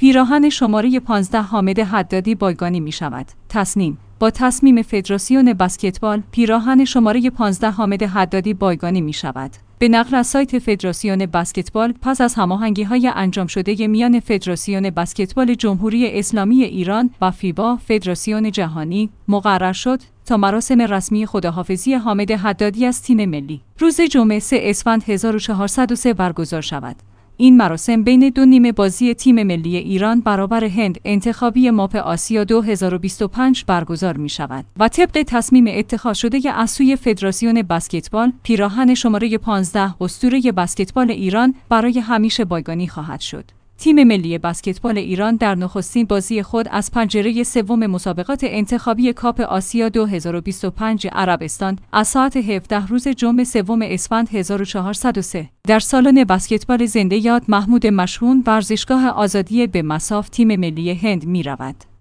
پیراهن شماره 15 حامد حدادی بایگانی می شود. تصمیم: با تصمیم فدراسیون بسکتبال، پیراهن شماره 15 حامد حدادی بایگانی می شود. به نقل از سایت فدراسیون بسکتبال، پس از هماهنگی‌های انجام شده میان فدراسیون بسکتبال جمهوری اسلامی ایران و فیبا، فدراسیون جهانی، مقرر شد تا مراسم رسمی خداحافظی حامد حدادی از تیم ملی روز جمعه 3 اسفند 1403 برگزار شود. این مراسم بین دو نیمه بازی تیم ملی ایران برابر هند انتخابی ماپ آسیا 2025 برگزار می شود و طبق تصمیم اتخاذ شده از سوی فدراسیون بسکتبال، پیراهن شماره 15 اسطوره بسکتبال ایران برای همیشه بایگانی خواهد شد. تیم ملی بسکتبال ایران در نخستین بازی خود از پنجره سوم مسابقات انتخابی کاپ آسیا 2025 عربستان از ساعت 17 روز جمعه 3 اسفند 1403 در سالن بسکتبال زنده یاد محمود مشهون ورزشگاه آزادی به مصاف تیم ملی هند می رود.